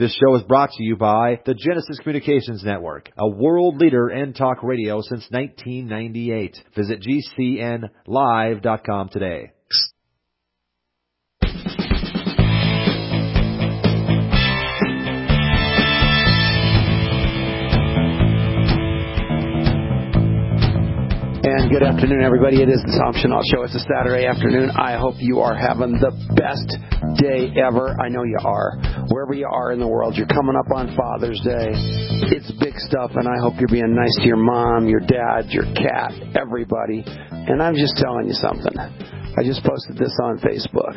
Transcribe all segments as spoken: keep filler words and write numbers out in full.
This show is brought to you by the Genesis Communications Network, a world leader in talk radio since nineteen ninety-eight. Visit G C N live dot com today. And good afternoon, everybody. It is the Tom Chenault Show. It's a Saturday afternoon. I hope you are having the best day ever. I know you are. Wherever you are in the world, you're coming up on Father's Day. It's big stuff, and I hope you're being nice to your mom, your dad, your cat, everybody. And I'm just telling you something. I just posted this on Facebook.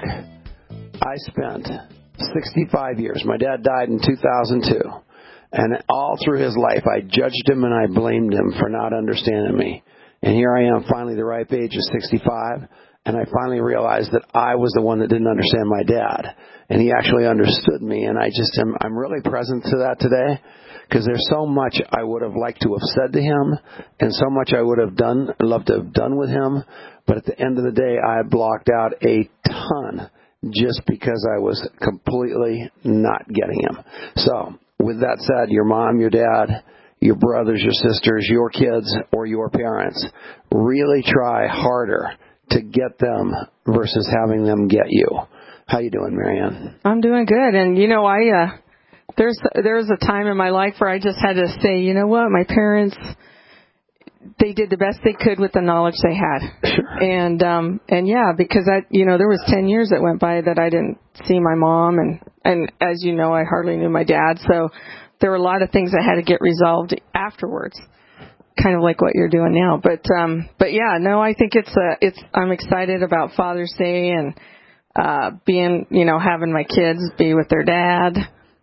I spent sixty-five years. My dad died in two thousand two. And all through his life, I judged him and I blamed him for not understanding me. And here I am, finally the ripe age of sixty-five, and I finally realized that I was the one that didn't understand my dad. And he actually understood me, and I just am, I'm really present to that today, because there's so much I would have liked to have said to him, and so much I would have done, loved to have done with him, but at the end of the day, I blocked out a ton just because I was completely not getting him. So, with that said, your mom, your dad, your brothers, your sisters, your kids, or your parents, really try harder to get them versus having them get you. How you doing, Marianne? I'm doing good. And, you know, I uh, there's there's a time in my life where I just had to say, you know what, my parents, they did the best they could with the knowledge they had. Sure. And, um, and yeah, because, I, you know, there was ten years that went by that I didn't see my mom. And, and as you know, I hardly knew my dad. So there were a lot of things that had to get resolved afterwards, kind of like what you're doing now. But um, but yeah, no, I think it's a, it's. I'm excited about Father's Day and uh, being, you know, having my kids be with their dad.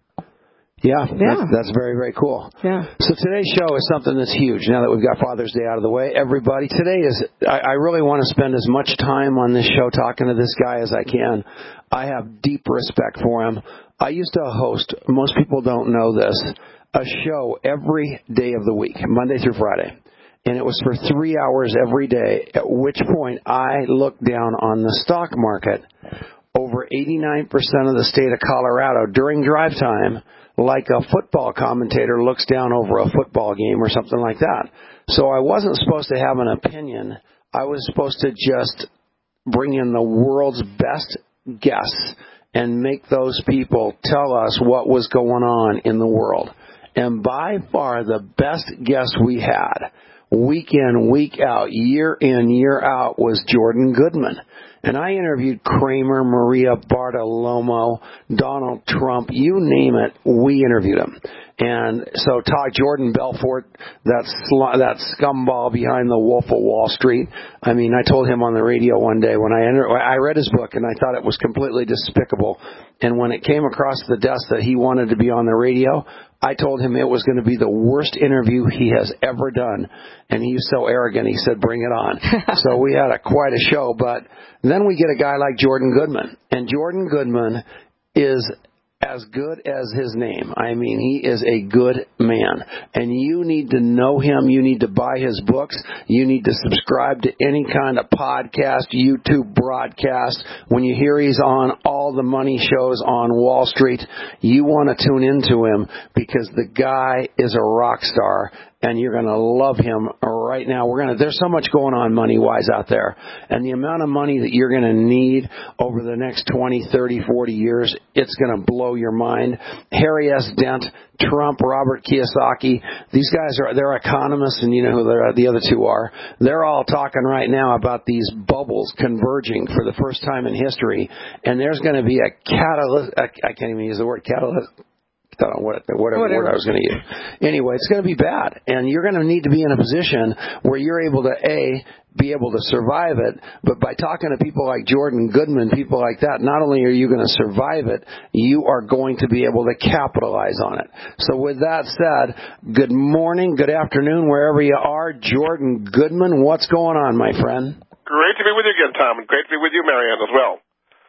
Yeah, yeah. That's, that's very, very cool. Yeah. So today's show is something that's huge. Now that we've got Father's Day out of the way, everybody, today is, I, I really want to spend as much time on this show talking to this guy as I can. I have deep respect for him. I used to host, most people don't know this, a show every day of the week, Monday through Friday. And it was for three hours every day, at which point I looked down on the stock market over eighty-nine percent of the state of Colorado during drive time, like a football commentator looks down over a football game or something like that. So I wasn't supposed to have an opinion. I was supposed to just bring in the world's best guests and make those people tell us what was going on in the world. And by far the best guest we had, week in, week out, year in, year out, was Jordan Goodman. And I interviewed Kramer, Maria Bartiromo, Donald Trump, you name it, we interviewed him. And so talk Jordan Belfort, that sl- that scumball behind the Wolf of Wall Street. I mean, I told him on the radio one day when I enter- I read his book and I thought it was completely despicable. And when it came across the desk that he wanted to be on the radio, I told him it was going to be the worst interview he has ever done. And he was so arrogant, he said, bring it on. So we had a quite a show. But then we get a guy like Jordan Goodman. And Jordan Goodman is as good as his name. I mean, he is a good man. And you need to know him. You need to buy his books. You need to subscribe to any kind of podcast, YouTube broadcast. When you hear he's on all the money shows on Wall Street, you want to tune into him because the guy is a rock star. And you're going to love him right now. We're going to, there's so much going on money-wise out there. And the amount of money that you're going to need over the next twenty, thirty, forty years, it's going to blow your mind. Harry S. Dent, Trump, Robert Kiyosaki, these guys are, they're economists, and you know who the other two are. They're all talking right now about these bubbles converging for the first time in history. And there's going to be a catalyst, I can't even use the word catalyst. I don't know what, whatever, whatever word I was going to use. Anyway, it's going to be bad. And you're going to need to be in a position where you're able to, A, be able to survive it, but by talking to people like Jordan Goodman, people like that, not only are you going to survive it, you are going to be able to capitalize on it. So with that said, good morning, good afternoon, wherever you are. Jordan Goodman, what's going on, my friend? Great to be with you again, Tom, and great to be with you, Marianne, as well.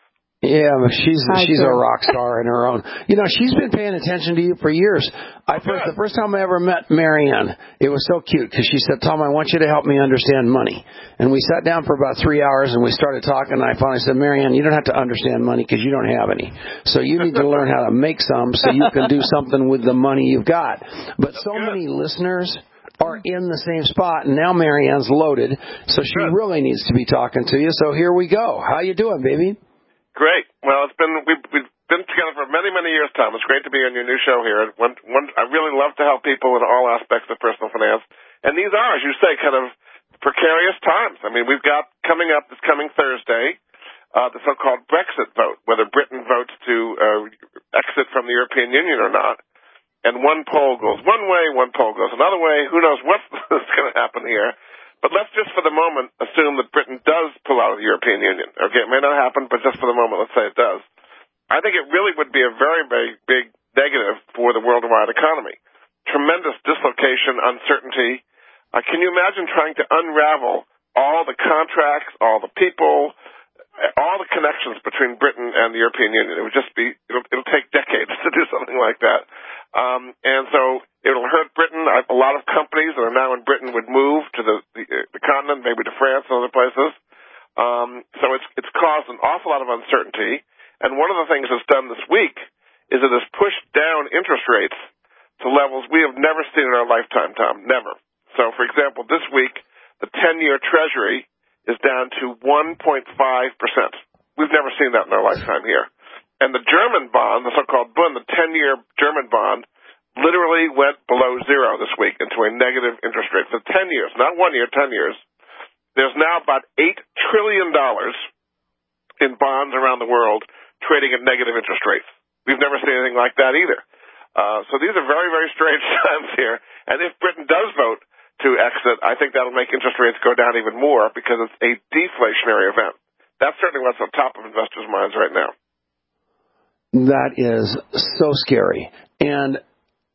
Yeah, but she's Hi, she's sir. a rock star in her own. You know, she's been paying attention to you for years. I first, the first time I ever met Marianne, it was so cute because she said, "Tom, I want you to help me understand money." And we sat down for about three hours and we started talking. And I finally said, "Marianne, you don't have to understand money because you don't have any. So you need to learn how to make some so you can do something with the money you've got." But so many listeners are in the same spot, and now Marianne's loaded, so she really needs to be talking to you. So here we go. How you doing, baby? Great. Well, it's been we've, we've been together for many, many years, Tom. It's great to be on your new show here. One, one, I really love to help people in all aspects of personal finance, and these are, as you say, kind of precarious times. I mean, we've got coming up this coming Thursday uh, the so-called Brexit vote, whether Britain votes to uh, exit from the European Union or not. And one poll goes one way, one poll goes another way. Who knows what's going to happen here? But let's just for the moment assume that Britain does pull out of the European Union. Okay, it may not happen, but just for the moment, let's say it does. I think it really would be a very, very big negative for the worldwide economy. Tremendous dislocation, uncertainty. Uh, can you imagine trying to unravel all the contracts, all the people, all the connections between Britain and the European Union? It would just be, it'll, it'll take decades to do something like that. Um, and so it'll hurt Britain. A lot of companies that are now in Britain would move to the, the, the continent, maybe to France and other places. Um, so it's, it's caused an awful lot of uncertainty. And one of the things it's done this week is it has pushed down interest rates to levels we have never seen in our lifetime, Tom. Never. So, for example, this week, the ten-year Treasury is down to one point five percent. We've never seen that in our lifetime here. And the German bond, the so-called Bund, the ten-year German bond, literally went below zero this week into a negative interest rate for ten years, not one year, ten years. There's now about eight trillion dollars in bonds around the world trading at negative interest rates. We've never seen anything like that either. Uh, so these are very, very strange times here. And if Britain does vote to exit, I think that'll make interest rates go down even more because it's a deflationary event. That's certainly what's on top of investors' minds right now. That is so scary. And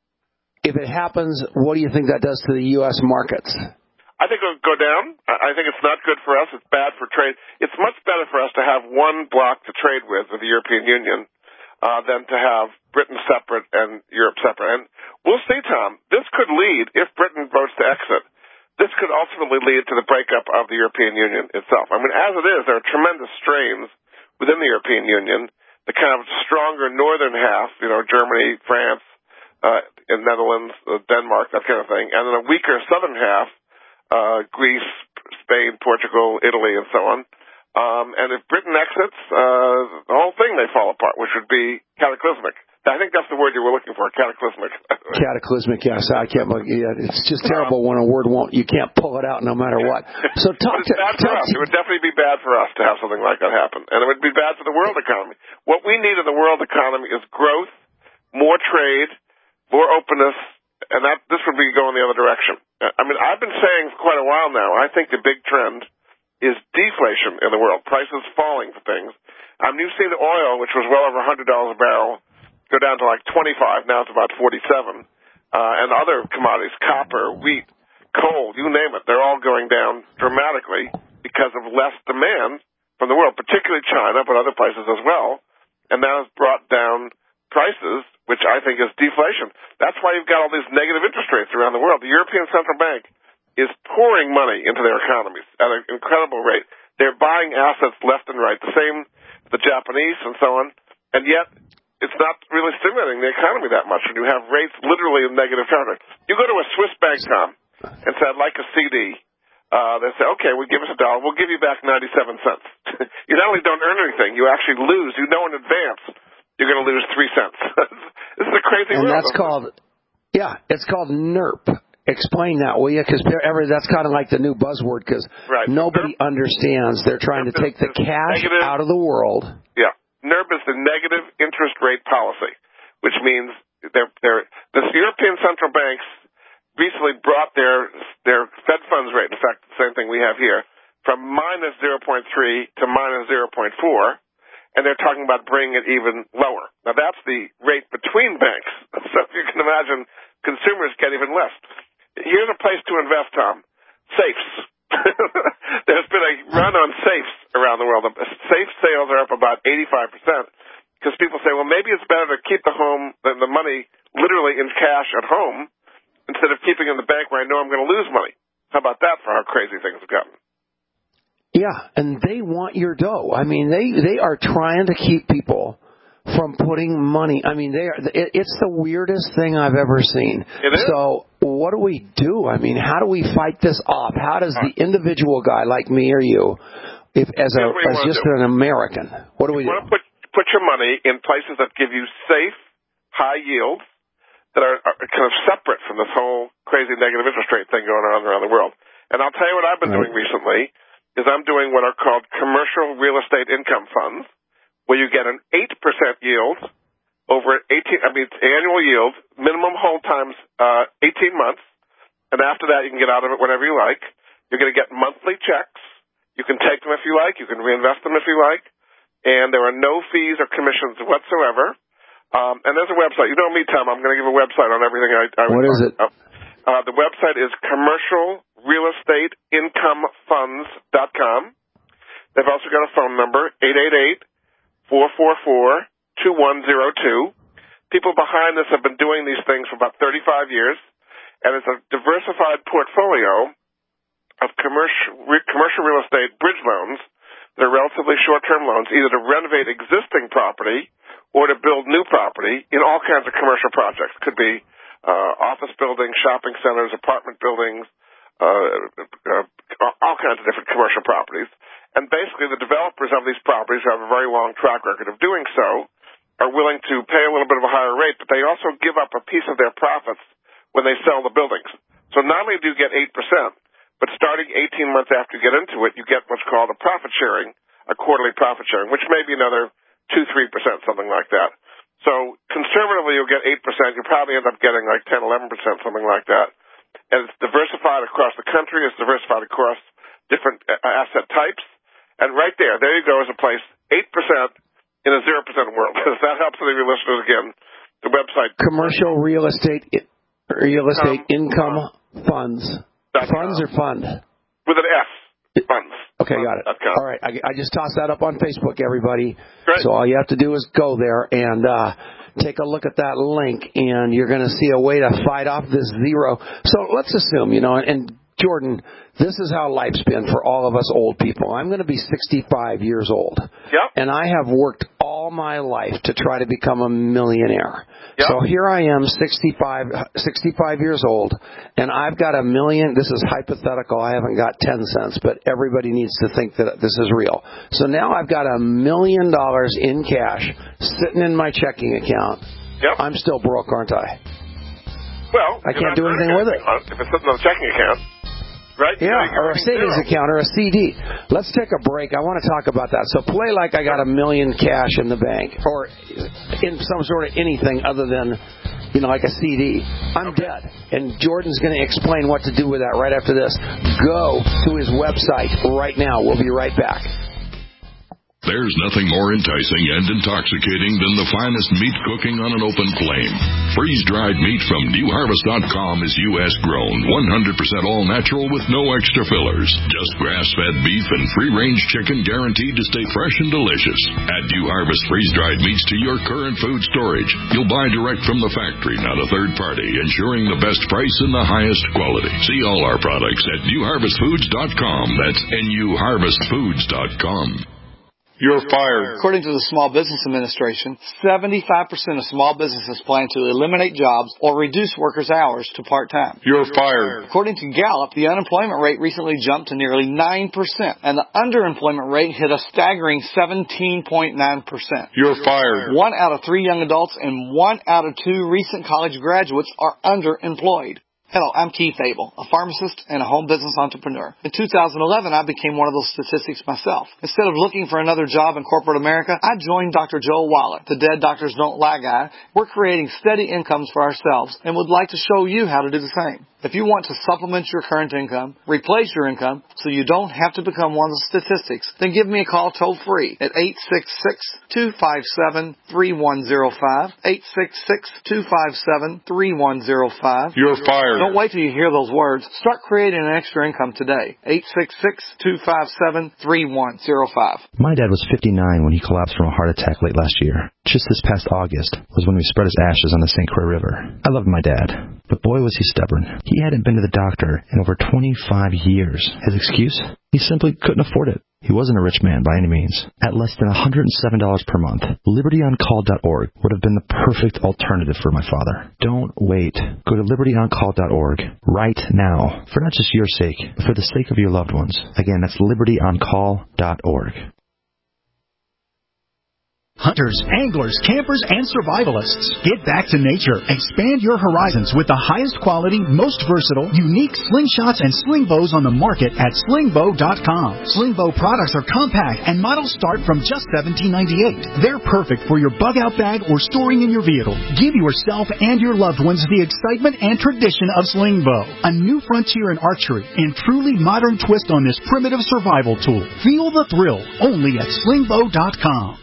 if it happens, what do you think that does to the U S markets? I think it'll go down. I think it's not good for us. It's bad for trade. It's much better for us to have one block to trade with, with the European Union, uh, than to have Britain separate and Europe separate. And we'll see, Tom. This could lead, if Britain votes to exit, this could ultimately lead to the breakup of the European Union itself. I mean, as it is, there are tremendous strains within the European Union. The kind of stronger northern half, you know, Germany, France, uh, and Netherlands, uh, Denmark, that kind of thing, and then a weaker southern half, uh, Greece, Spain, Portugal, Italy, and so on. Um, and if Britain exits, uh, the whole thing may fall apart, which would be cataclysmic. I think that's the word you were looking for, cataclysmic. Cataclysmic, yes. I can't. Yeah, it's just terrible when a word won't. You can't pull it out no matter what. So talk but it's to. bad for talk us. to, It would definitely be bad for us to have something like that happen, and it would be bad for the world economy. What we need in the world economy is growth, more trade, more openness, and that this would be going the other direction. I mean, I've been saying for quite a while now. I think the big trend is deflation in the world. Prices falling for things. Um, you see the oil, which was well over one hundred dollars a barrel, go down to like twenty-five. Now it's about forty-seven. Uh, and other commodities, copper, wheat, coal, you name it, they're all going down dramatically because of less demand from the world, particularly China, but other places as well. And that has brought down prices, which I think is deflation. That's why you've got all these negative interest rates around the world. The European Central Bank is pouring money into their economies at an incredible rate. They're buying assets left and right, the same the Japanese and so on, and yet it's not really stimulating the economy that much when you have rates literally in negative territory. You go to a Swiss bank, Tom, and say, I'd like a C D. Uh, they say, okay, well, give us a dollar. We'll give you back ninety-seven cents. You not only don't earn anything, you actually lose. You know in advance you're going to lose three cents. This is a crazy and world. that's called, yeah, it's called N E R P. Explain that, will you? Because that's kind of like the new buzzword because right. nobody N E R P, understands. They're trying N E R P to take the cash negative, out of the world. Yeah. N E R P is the negative interest rate policy, which means they're, they're, the European central banks recently brought their their Fed funds rate, in fact, the same thing we have here, from minus zero point three to minus zero point four, and they're talking about bringing it even lower. Now, that's the rate between banks. So if you can imagine, consumers get even less. Here's a place to invest, Tom. Safes. There's been a run on safes around around the world, the safe sales are up about eighty-five percent because people say, well, maybe it's better to keep the home, the, the money literally in cash at home instead of keeping it in the bank where I know I'm going to lose money. How about that for how crazy things have gotten? Yeah, and they want your dough. I mean, they, they are trying to keep people from putting money. I mean, they are, it, it's the weirdest thing I've ever seen. It is. So what do we do? I mean, how do we fight this off? How does the individual guy like me or you, if as a as just an American, what do we do? You want to put, put your money in places that give you safe, high yields that are, are kind of separate from this whole crazy negative interest rate thing going on around the world. And I'll tell you what I've been right. doing recently is I'm doing what are called commercial real estate income funds, where you get an eight percent yield over eighteen, I mean, it's annual yield, minimum hold times uh, eighteen months, and after that you can get out of it whenever you like. You're going to get monthly checks. You can take them if you like. You can reinvest them if you like. And there are no fees or commissions whatsoever. Um, and there's a website. You know me, Tom. I'm going to give a website on everything I, I What is it? About. Uh, the website is commercial real estate income funds dot com. They've also got a phone number, eight eight eight, four four four, two one zero two. People behind this have been doing these things for about thirty-five years, and it's a diversified portfolio of commercial, re, commercial real estate bridge loans that are relatively short-term loans, either to renovate existing property or to build new property in all kinds of commercial projects. Could be uh, office buildings, shopping centers, apartment buildings, uh, uh, all kinds of different commercial properties. And basically, the developers of these properties who have a very long track record of doing so are willing to pay a little bit of a higher rate, but they also give up a piece of their profits when they sell the buildings. So not only do you get eight percent, but starting eighteen months after you get into it, you get what's called a profit sharing, a quarterly profit sharing, which may be another two, three percent, something like that. So conservatively, you'll get eight percent. You'll probably end up getting like ten, eleven percent, something like that. And it's diversified across the country. It's diversified across different asset types. And right there, there you go as a place, eight percent in a zero percent world. If that helps any of your listeners, again, the website. Commercial real estate, real estate um, income uh, funds. Funds or fund? With an F. Funds. Okay, got it. All right, I, I just tossed that up on Facebook, everybody. Great. So all you have to do is go there and uh, take a look at that link, and you're going to see a way to fight off this zero. So let's assume, you know, and Jordan, this is how life's been for all of us old people. I'm going to be sixty-five years old. Yep. And I have worked all my life to try to become a millionaire. Yep. So here I am, sixty-five, sixty-five years old, and I've got a million. This is hypothetical. I haven't got ten cents, but everybody needs to think that this is real. So now I've got a million dollars in cash sitting in my checking account. Yep. I'm still broke, aren't I? Well, I can't do anything with it. If it's sitting on a checking account. Right? Yeah, or a savings zero. account or a C D. Let's take a break. I want to talk about that. So play like I got a million cash in the bank or in some sort of anything other than, you know, like a C D. I'm okay. dead. And Jordan's going to explain what to do with that right after this. Go to his website right now. We'll be right back. There's nothing more enticing and intoxicating than the finest meat cooking on an open flame. Freeze-dried meat from new harvest dot com is U S grown, one hundred percent all-natural with no extra fillers. Just grass-fed beef and free-range chicken guaranteed to stay fresh and delicious. Add New Harvest freeze-dried meats to your current food storage. You'll buy direct from the factory, not a third party, ensuring the best price and the highest quality. See all our products at new harvest foods dot com. That's N U harvest foods dot com. You're fired. According to the Small Business Administration, seventy-five percent of small businesses plan to eliminate jobs or reduce workers' hours to part-time. You're fired. According to Gallup, the unemployment rate recently jumped to nearly nine percent, and the underemployment rate hit a staggering seventeen point nine percent. You're fired. One out of three young adults and one out of two recent college graduates are underemployed. Hello, I'm Keith Abel, a pharmacist and a home business entrepreneur. In two thousand eleven, I became one of those statistics myself. Instead of looking for another job in corporate America, I joined Doctor Joel Wallach, the Dead Doctors Don't Lie guy. We're creating steady incomes for ourselves and would like to show you how to do the same. If you want to supplement your current income, replace your income, so you don't have to become one of the statistics, then give me a call toll-free at eight six six, two five seven, three one zero five, eight six six, two five seven, three one zero five. You're fired. Don't wait till you hear those words. Start creating an extra income today. eight six six, two five seven, three one zero five. My dad was fifty-nine when he collapsed from a heart attack late last year. Just this past August was when we spread his ashes on the Saint Croix River. I loved my dad, but boy was he stubborn. He hadn't been to the doctor in over twenty-five years. His excuse? He simply couldn't afford it. He wasn't a rich man by any means. At less than one hundred seven dollars per month, liberty on call dot org would have been the perfect alternative for my father. Don't wait. Go to liberty on call dot org right now, for not just your sake, but for the sake of your loved ones. Again, that's liberty on call dot org. Hunters, anglers, campers, and survivalists. Get back to nature. Expand your horizons with the highest quality, most versatile, unique slingshots and sling bows on the market at sling bow dot com. Sling bow products are compact and models start from just seventeen ninety-eight. They're perfect for your bug-out bag or storing in your vehicle. Give yourself and your loved ones the excitement and tradition of sling bow, a new frontier in archery and truly modern twist on this primitive survival tool. Feel the thrill only at sling bow dot com.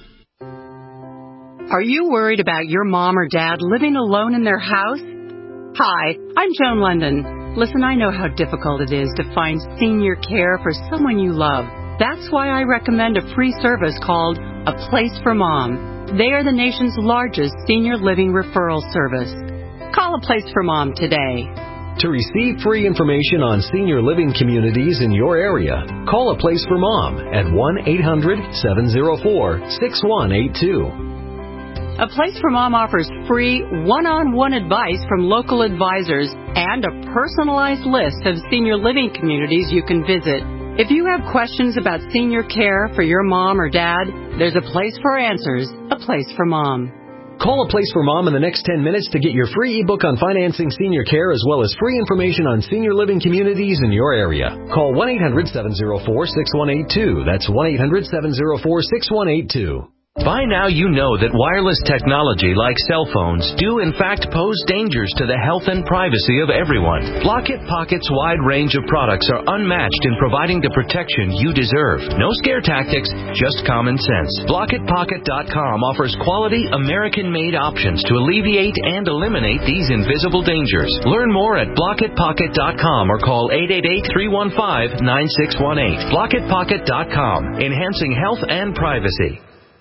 Are you worried about your mom or dad living alone in their house? Hi, I'm Joan London. Listen, I know how difficult it is to find senior care for someone you love. That's why I recommend a free service called A Place for Mom. They are the nation's largest senior living referral service. Call A Place for Mom today. To receive free information on senior living communities in your area, call A Place for Mom at one eight hundred, seven oh four, six one eight two. A Place for Mom offers free one-on-one advice from local advisors and a personalized list of senior living communities you can visit. If you have questions about senior care for your mom or dad, there's a place for answers, A Place for Mom. Call A Place for Mom in the next ten minutes to get your free ebook on financing senior care as well as free information on senior living communities in your area. Call one eight hundred, seven oh four, six one eight two. That's one eight hundred, seven oh four, six one eight two. By now you know that wireless technology like cell phones do in fact pose dangers to the health and privacy of everyone. Blockit Pocket's wide range of products are unmatched in providing the protection you deserve. No scare tactics, just common sense. Blockit Pocket dot com offers quality American-made options to alleviate and eliminate these invisible dangers. Learn more at Blockit Pocket dot com or call eight eight eight, three one five, nine six one eight. Blockit Pocket dot com, enhancing health and privacy.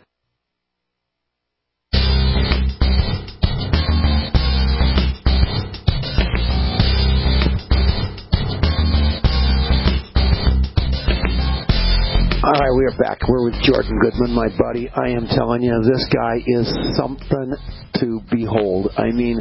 All right, we are back. We're with Jordan Goodman, my buddy. I am telling you, this guy is something to behold. I mean,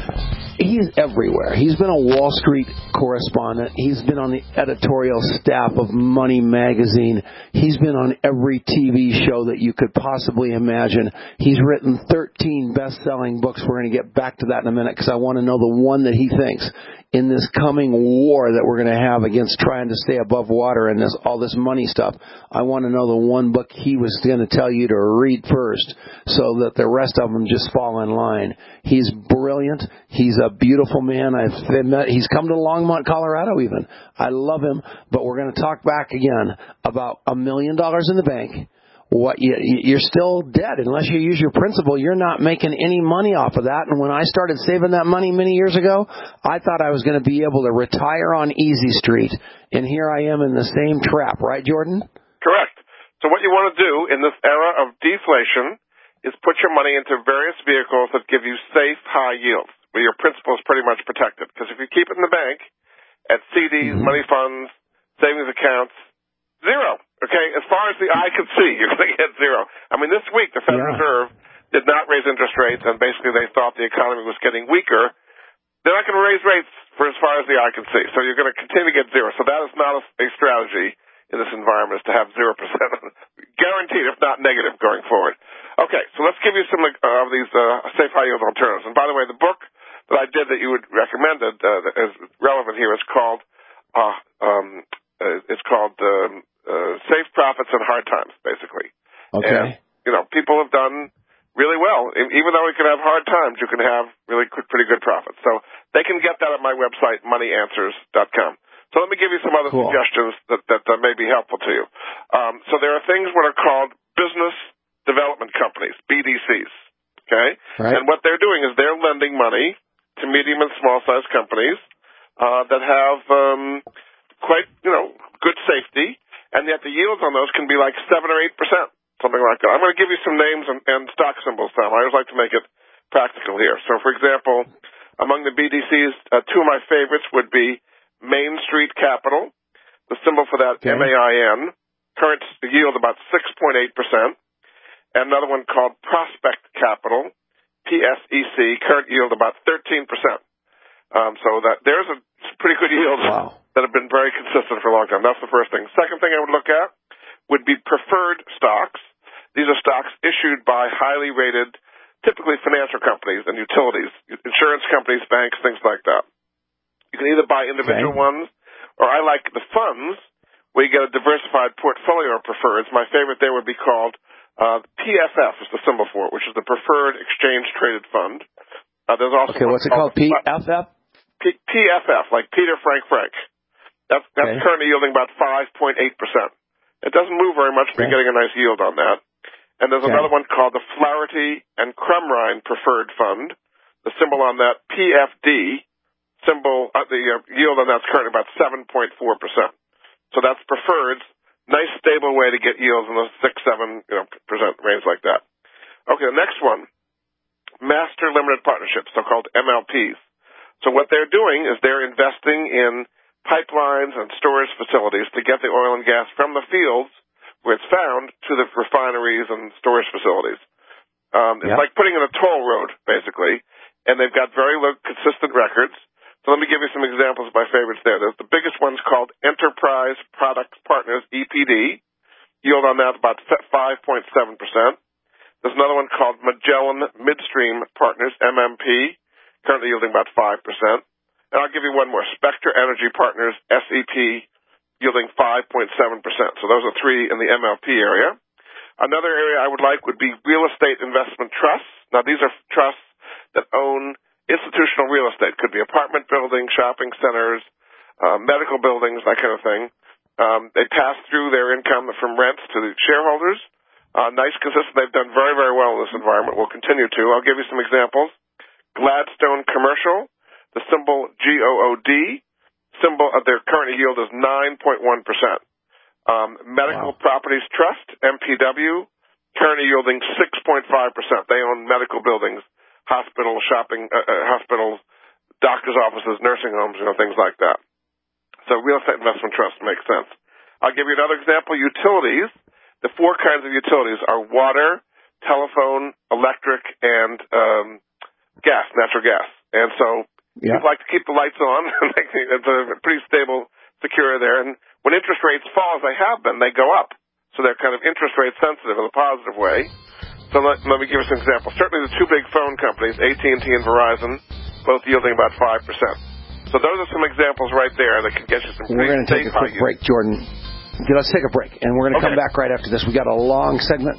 he's everywhere. He's been a Wall Street correspondent. He's been on the editorial staff of Money Magazine. He's been on every T V show that you could possibly imagine. He's written thirteen best-selling books. We're going to get back to that in a minute because I want to know the one that he thinks in this coming war that we're going to have against trying to stay above water and this, all this money stuff. I want to know the one book he was going to tell you to read first so that the rest of them just fall in line. He's brilliant. He's a beautiful man. I've met, he's come to Longmont, Colorado even. I love him, but we're going to talk back again about a million dollars in the bank. What you, you're still dead unless you use your principal. You're not making any money off of that. And when I started saving that money many years ago, I thought I was going to be able to retire on Easy Street. And here I am in the same trap. Right, Jordan? Correct. So what you want to do in this era of deflation is put your money into various vehicles that give you safe, high yields, where your principal is pretty much protected. Because if you keep it in the bank, at C Ds, mm-hmm. money funds, savings accounts, zero. Okay, as far as the eye can see, you're going to get zero. I mean, this week the Federal yeah. Reserve did not raise interest rates, and basically they thought the economy was getting weaker. They're not going to raise rates for as far as the eye can see, so you're going to continue to get zero. So that is not a, a strategy in this environment, is to have zero percent, guaranteed, if not negative, going forward. Okay, so let's give you some of uh, these uh, safe high yield alternatives. And by the way, the book that I did that you would recommended uh, that is relevant here is called uh, um, uh, it's called. Um, Uh, safe profits in hard times, basically. Okay. And, you know, people have done really well. Even though we can have hard times, you can have really good, pretty good profits. So they can get that at my website, money answers dot com. So let me give you some other cool. suggestions that, that, that may be helpful to you. Um, so there are things what are called business development companies, B D Cs. Okay? Right. And what they're doing is they're lending money to medium and small-sized companies uh, that have um, quite, you know, good safety, and yet the yields on those can be like seven or eight percent, something like that. I'm going to give you some names and, and stock symbols, Tom. I always like to make it practical here. So, for example, among the B D Cs, uh, two of my favorites would be Main Street Capital, the symbol for that, okay. M A I N, current yield about six point eight percent, and another one called Prospect Capital, P S E C, current yield about thirteen percent. Um, so that there's a pretty good yield wow. that have been very consistent for a long time. That's the first thing. Second thing I would look at would be preferred stocks. These are stocks issued by highly rated, typically financial companies and utilities, insurance companies, banks, things like that. You can either buy individual okay. ones, or I like the funds where you get a diversified portfolio of preferreds. My favorite there would be called uh, P F F is the symbol for it, which is the Preferred Exchange Traded Fund. Uh, there's also okay, what's it called? P F F? P- PFF, like Peter Frank Frank. That's, that's okay. currently yielding about five point eight percent. It doesn't move very much, but okay. you're getting a nice yield on that. And there's okay. another one called the Flaherty and Crumrine Preferred Fund. The symbol on that, P F D, symbol, uh, the uh, yield on that's currently about seven point four percent. So that's preferred. Nice, stable way to get yields in the six, seven, you know, percent range like that. Okay, the next one, Master Limited Partnerships, so-called M L Ps. So what they're doing is they're investing in pipelines and storage facilities to get the oil and gas from the fields where it's found to the refineries and storage facilities. Um, it's yep. like putting in a toll road, basically, and they've got very low, consistent records. So let me give you some examples of my favorites there. There's the biggest one's called Enterprise Products Partners, E P D. Yield on that about five point seven percent. There's another one called Magellan Midstream Partners, M M P, currently yielding about five percent. And I'll give you one more, Spectra Energy Partners, S E P, yielding five point seven percent. So those are three in the M L P area. Another area I would like would be real estate investment trusts. Now, these are trusts that own institutional real estate. Could be apartment buildings, shopping centers, uh, medical buildings, that kind of thing. Um, they pass through their income from rents to the shareholders. Uh, nice, consistent. They've done very, very well in this environment. We'll continue to. I'll give you some examples. Gladstone Commercial, the symbol G O O D, symbol of their current yield is nine point one percent. Um, Medical wow. Properties Trust, M P W, currently yielding six point five percent. They own medical buildings, hospitals, shopping, uh, uh, hospitals, doctors' offices, nursing homes, you know, things like that. So real estate investment trust makes sense. I'll give you another example. Utilities. The four kinds of utilities are water, telephone, electric, and um, gas, natural gas. And so yeah. people like to keep the lights on. It's a pretty stable, secure there. And when interest rates fall, as they have been, they go up. So they're kind of interest rate sensitive in a positive way. So let, let me give you some examples. Certainly the two big phone companies, A T and T and Verizon, both yielding about five percent. So those are some examples right there that can get you some pretty We're going to take a quick break, Jordan. Let's take a break, and we're going to okay. come back right after this. We got a long segment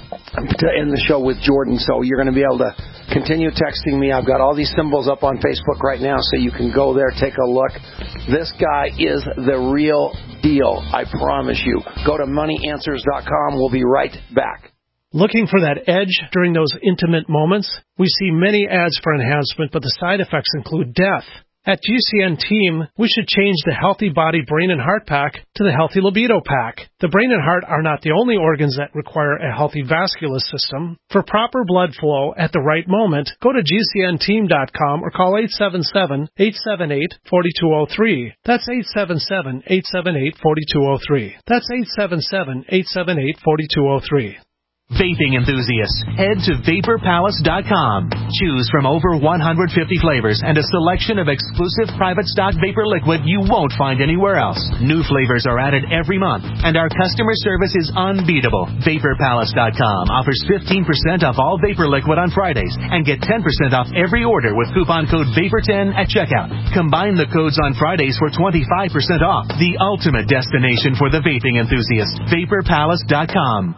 to end the show with Jordan, so you're going to be able to continue texting me. I've got all these symbols up on Facebook right now, so you can go there, take a look. This guy is the real deal, I promise you. Go to money answers dot com. We'll be right back. Looking for that edge during those intimate moments? We see many ads for enhancement, but the side effects include death. At G C N Team, we should change the Healthy Body, Brain, and Heart Pack to the Healthy Libido Pack. The brain and heart are not the only organs that require a healthy vascular system. For proper blood flow at the right moment, go to G C N team dot com or call eight seven seven, eight seven eight, four two zero three. That's eight seven seven, eight seven eight, four two zero three. That's eight seven seven, eight seven eight, four two zero three. Vaping enthusiasts, head to vapor palace dot com. Choose from over one hundred fifty flavors and a selection of exclusive private stock vapor liquid you won't find anywhere else. New flavors are added every month, and our customer service is unbeatable. vapor palace dot com offers fifteen percent off all vapor liquid on Fridays and get ten percent off every order with coupon code vapor ten at checkout. Combine the codes on Fridays for twenty-five percent off. The ultimate destination for the vaping enthusiast. vapor palace dot com.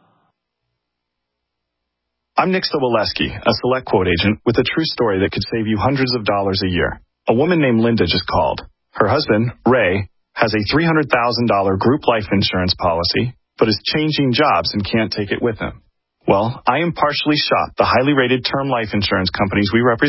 I'm Nick Soboleski, a Select Quote agent with a true story that could save you hundreds of dollars a year. A woman named Linda just called. Her husband, Ray, has a three hundred thousand dollars group life insurance policy, but is changing jobs and can't take it with him. Well, I impartially shop the highly rated term life insurance companies we represent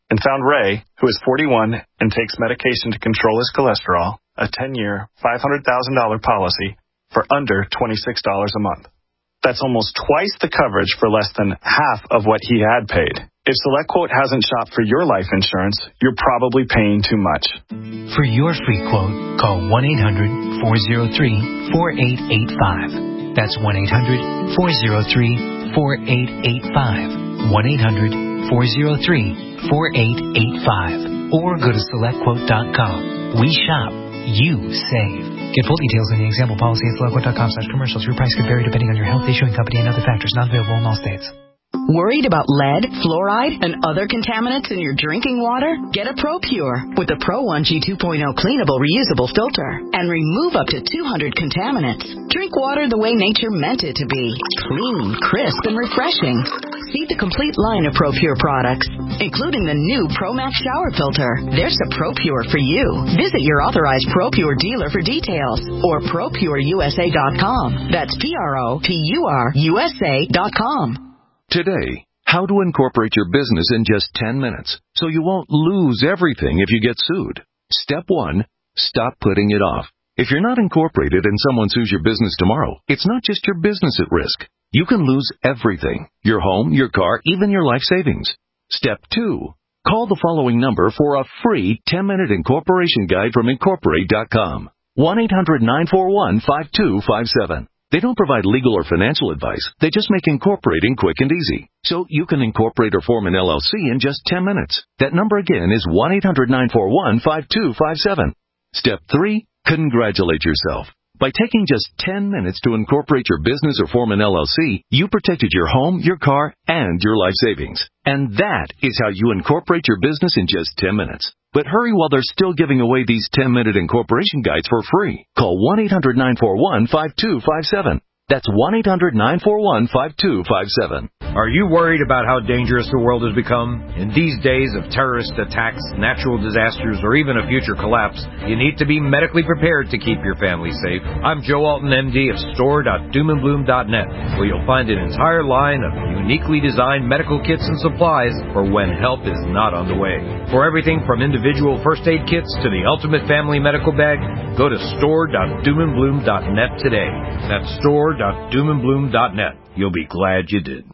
and found Ray, who is forty-one and takes medication to control his cholesterol, a ten-year, five hundred thousand dollars policy for under twenty-six dollars a month. That's almost twice the coverage for less than half of what he had paid. If SelectQuote hasn't shopped for your life insurance, you're probably paying too much. For your free quote, call one eight hundred, four oh three, four eight eight five. That's one eight hundred, four oh three, four eight eight five. one eight hundred, four oh three, four eight eight five. Or go to select quote dot com. We shop. You save. Get full details in the example policy at select quote dot com slash commercials. Your price could vary depending on your health, issuing company, and other factors. Not available in all states. Worried about lead, fluoride, and other contaminants in your drinking water? Get a ProPure with the Pro one G two point oh cleanable reusable filter and remove up to two hundred contaminants. Drink water the way nature meant it to be. Clean, crisp, and refreshing. See the complete line of ProPure products, including the new ProMax shower filter. There's a ProPure for you. Visit your authorized ProPure dealer for details or pro pure u s a dot com. That's P R O P U R U S A dot com. Today, how to incorporate your business in just ten minutes so you won't lose everything if you get sued. Step one, stop putting it off. If you're not incorporated and someone sues your business tomorrow, it's not just your business at risk. You can lose everything, your home, your car, even your life savings. Step two, call the following number for a free ten-minute incorporation guide from incorporate dot com. one eight hundred, nine four one, five two five seven. They don't provide legal or financial advice. They just make incorporating quick and easy. So you can incorporate or form an L L C in just ten minutes. That number again is one eight hundred, nine four one, five two five seven. Step three, congratulate yourself. By taking just ten minutes to incorporate your business or form an L L C, you protected your home, your car, and your life savings. And that is how you incorporate your business in just ten minutes. But hurry while they're still giving away these ten-minute incorporation guides for free. Call one eight hundred, nine four one, five two five seven. That's one eight hundred, nine four one, five two five seven. Are you worried about how dangerous the world has become? In these days of terrorist attacks, natural disasters, or even a future collapse, you need to be medically prepared to keep your family safe. I'm Joe Alton, M D of store dot doom and bloom dot net, where you'll find an entire line of uniquely designed medical kits and supplies for when help is not on the way. For everything from individual first aid kits to the ultimate family medical bag, go to store dot doom and bloom dot net today. That's store dot doom and bloom dot net. You'll be glad you did.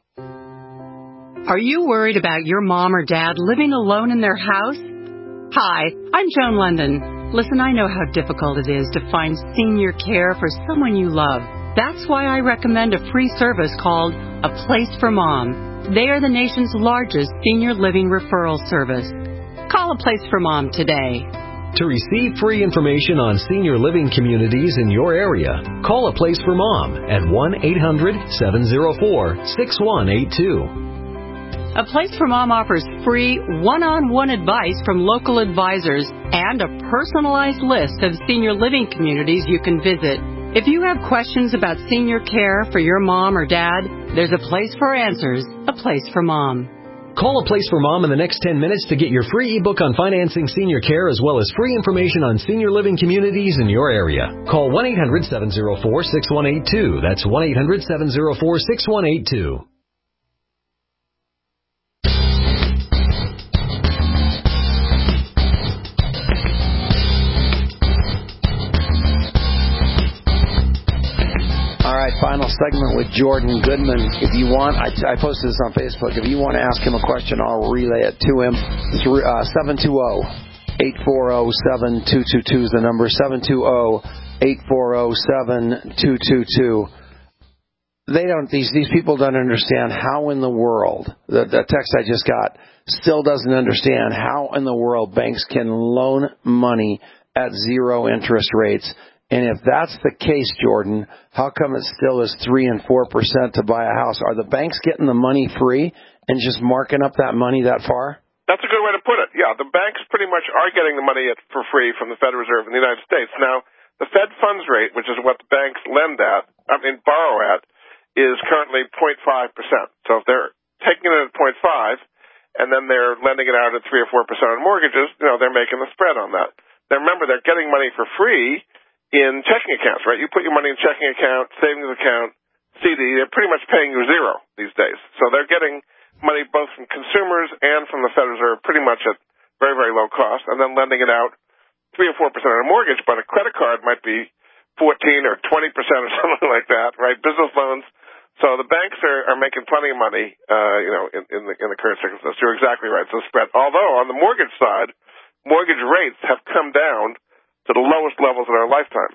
Are you worried about your mom or dad living alone in their house? Hi, I'm Joan London. Listen, I know how difficult it is to find senior care for someone you love. That's why I recommend a free service called A Place for Mom. They are the nation's largest senior living referral service. Call A Place for Mom today. To receive free information on senior living communities in your area, call A Place for Mom at one eight hundred, seven oh four, six one eight two. A Place for Mom offers free one-on-one advice from local advisors and a personalized list of senior living communities you can visit. If you have questions about senior care for your mom or dad, there's a place for answers, A Place for Mom. Call A Place for Mom in the next ten minutes to get your free ebook on financing senior care as well as free information on senior living communities in your area. Call one eight hundred, seven oh four, six one eight two. That's one eight hundred, seven oh four, six one eight two. All right, final segment with Jordan Goodman. If you want, I, I posted this on Facebook. If you want to ask him a question, I'll relay it to him. seven two zero, eight four zero, seven two two two is the number. seven two zero, eight four zero, seven two two two. They don't. These these people don't understand how in the world, the, the text I just got still doesn't understand how in the world banks can loan money at zero interest rates. And if that's the case, Jordan, how come it still is three and four percent to buy a house? Are the banks getting the money free and just marking up that money that far? That's a good way to put it. Yeah, the banks pretty much are getting the money for free from the Federal Reserve in the United States. Now, the Fed funds rate, which is what the banks lend at, I mean borrow at, is currently zero point five percent. So if they're taking it at zero point five and then they're lending it out at three or four percent on mortgages, you know, they're making the spread on that. Now, remember, they're getting money for free in checking accounts, right? You put your money in checking account, savings account, C D, they're pretty much paying you zero these days. So they're getting money both from consumers and from the Federal Reserve pretty much at very, very low cost, and then lending it out three or four percent on a mortgage, but a credit card might be fourteen or twenty percent or something like that, right? Business loans. So the banks are, are making plenty of money, uh, you know, in, in the in the current circumstances. You're exactly right. So spread. Although on the mortgage side, mortgage rates have come down to the lowest levels in our lifetime.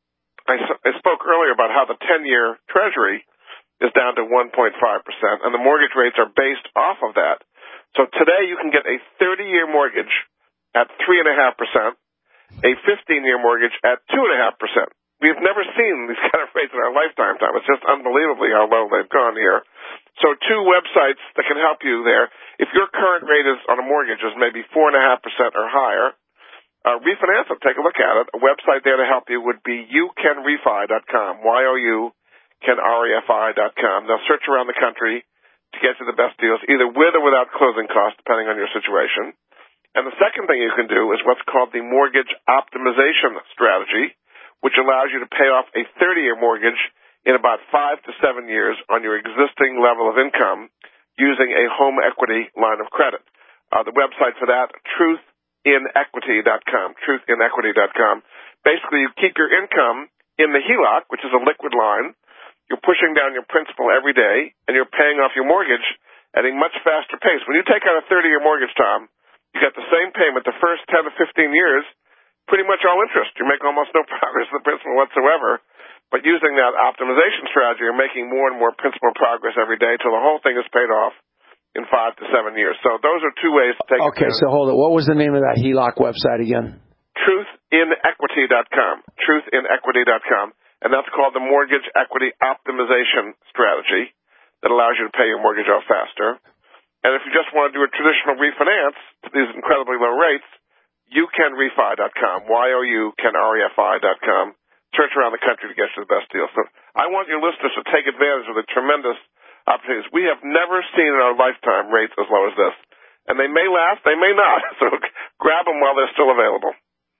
I, I spoke earlier about how the ten-year Treasury is down to one point five percent, and the mortgage rates are based off of that. So today you can get a thirty-year mortgage at three point five percent, a fifteen-year mortgage at two point five percent. We've never seen these kind of rates in our lifetime. Time. It's just unbelievably how low they've gone here. So two websites that can help you there. If your current rate is on a mortgage is maybe four point five percent or higher, Uh, refinance it. Take a look at it. A website there to help you would be you can refi dot com, Y O U can R E F I dot com. They'll search around the country to get you the best deals, either with or without closing costs, depending on your situation. And the second thing you can do is what's called the mortgage optimization strategy, which allows you to pay off a thirty-year mortgage in about five to seven years on your existing level of income using a home equity line of credit. Uh, the website for that, truth in equity dot com, truth in equity dot com. Basically, you keep your income in the H E L O C, which is a liquid line. You're pushing down your principal every day, and you're paying off your mortgage at a much faster pace. When you take out a thirty-year mortgage, Tom, you got the same payment the first ten to fifteen years, pretty much all interest. You make almost no progress in the principal whatsoever. But using that optimization strategy, you're making more and more principal progress every day until the whole thing is paid off in five to seven years. So those are two ways to take it. Okay, so hold it. What was the name of that H E L O C website again? truth in equity dot com. truth in equity dot com. And that's called the Mortgage Equity Optimization Strategy that allows you to pay your mortgage off faster. And if you just want to do a traditional refinance to these incredibly low rates, you can refi dot com. Y O U can R E F I dot com. Search around the country to get you the best deal. So I want your listeners to take advantage of the tremendous opportunities. We have never seen in our lifetime rates as low as this. And they may last, they may not. So grab them while they're still available.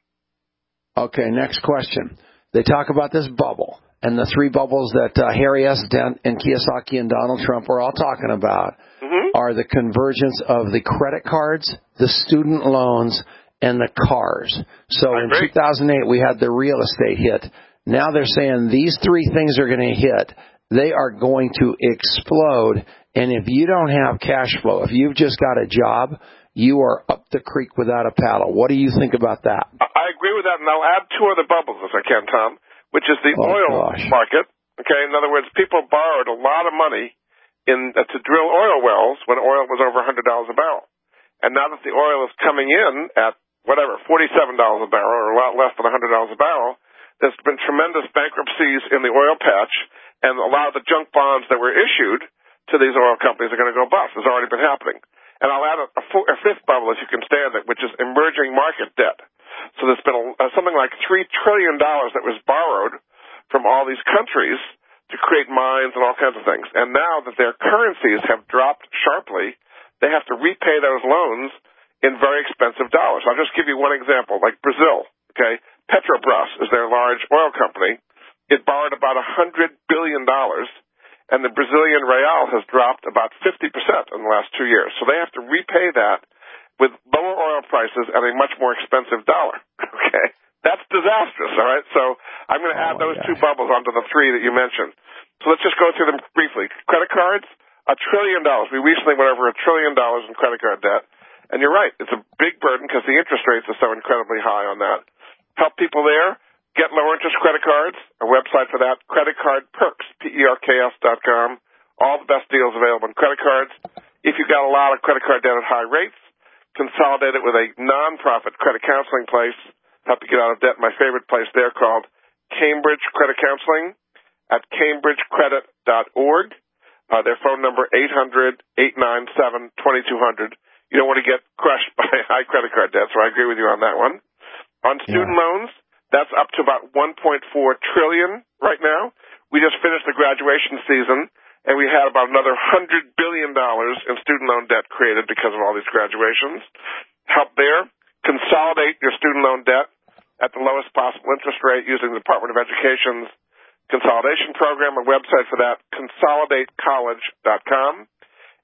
Okay, next question. They talk about this bubble, and the three bubbles that uh, Harry S. Dent and Kiyosaki and Donald Trump were all talking about mm-hmm. are the convergence of the credit cards, the student loans, and the cars. So in two thousand eight, we had the real estate hit. Now they're saying these three things are going to hit. They are going to explode, and if you don't have cash flow, if you've just got a job, you are up the creek without a paddle. What do you think about that? I agree with that, and I'll add two other bubbles if I can, Tom, which is the oh, oil gosh. market. Okay, in other words, people borrowed a lot of money in uh, to drill oil wells when oil was over one hundred dollars a barrel. And now that the oil is coming in at, whatever, forty-seven dollars a barrel, or a lot less than one hundred dollars a barrel, there's been tremendous bankruptcies in the oil patch, and a lot of the junk bonds that were issued to these oil companies are going to go bust. It's already been happening. And I'll add a, a, four, a fifth bubble, if you can stand it, which is emerging market debt. So there's been a, uh, something like three trillion dollars that was borrowed from all these countries to create mines and all kinds of things. And now that their currencies have dropped sharply, they have to repay those loans in very expensive dollars. I'll just give you one example, like Brazil, okay? Petrobras is their large oil company. It borrowed about one hundred billion dollars, and the Brazilian real has dropped about fifty percent in the last two years. So they have to repay that with lower oil prices and a much more expensive dollar, okay? That's disastrous, all right? So I'm going to add oh, those two bubbles onto the three that you mentioned. So let's just go through them briefly. Credit cards, a trillion dollars. We recently went over a trillion dollars in credit card debt. And you're right, it's a big burden because the interest rates are so incredibly high on that. Help people there. Get lower interest credit cards, a website for that, Credit Card Perks, P E R K S dot com. All the best deals available on credit cards. If you've got a lot of credit card debt at high rates, consolidate it with a non-profit credit counseling place. Help you get out of debt. My favorite place there called Cambridge Credit Counseling at cambridge credit dot org. Uh, their phone number, eight hundred, eight nine seven, two two zero zero. You don't want to get crushed by high credit card debt, so I agree with you on that one. On student yeah. loans, that's up to about one point four trillion dollars right now. We just finished the graduation season, and we had about another one hundred billion dollars in student loan debt created because of all these graduations. Help there. Consolidate your student loan debt at the lowest possible interest rate using the Department of Education's consolidation program. A website for that, consolidate college dot com.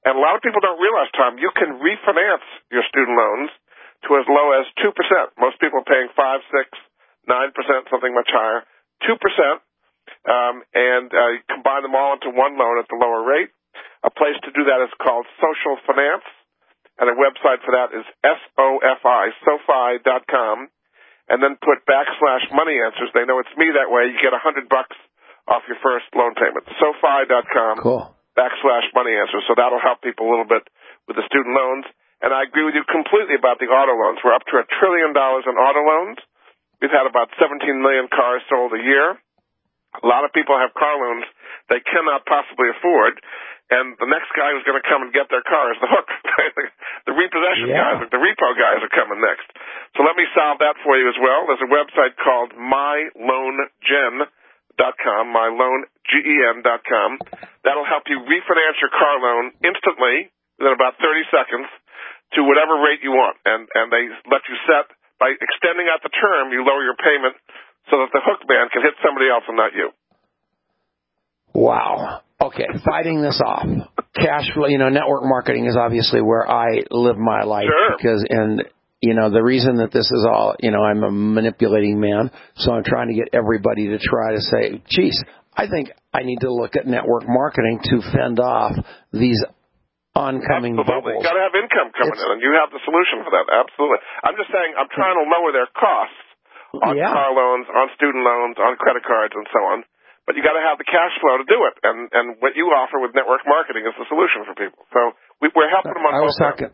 And a lot of people don't realize, Tom, you can refinance your student loans to as low as two percent. Most people are paying five, six, nine percent, something much higher. two percent, um, and uh, you combine them all into one loan at the lower rate. A place to do that is called Social Finance, and a website for that is S O F I, SoFi dot com, and then put backslash money answers. They know it's me that way. You get a hundred bucks off your first loan payment. SoFi dot com, cool. backslash money answers. So that'll help people a little bit with the student loans. And I agree with you completely about the auto loans. We're up to a trillion dollars in auto loans. We've had about seventeen million cars sold a year. A lot of people have car loans they cannot possibly afford. And the next guy who's going to come and get their car is the hook. The repossession Yeah. guys, the repo guys are coming next. So let me solve that for you as well. There's a website called my loan gen dot com, my loan gen dot com. That'll help you refinance your car loan instantly within about thirty seconds to whatever rate you want. And, and they let you set, by extending out the term, you lower your payment so that the hook man can hit somebody else and not you. Wow. Okay, fighting this off. Cash flow, you know, network marketing is obviously where I live my life. Sure. Because, and, you know, the reason that this is all, you know, I'm a manipulating man, so I'm trying to get everybody to try to say, geez, I think I need to look at network marketing to fend off these oncoming Absolutely. bubbles. You've got to have income coming It's, in, and you have the solution for that. Absolutely. I'm just saying I'm trying to lower their costs on yeah. car loans, on student loans, on credit cards, and so on. But you got to have the cash flow to do it, and and what you offer with network marketing is the solution for people. So we, we're helping them on I was both talking.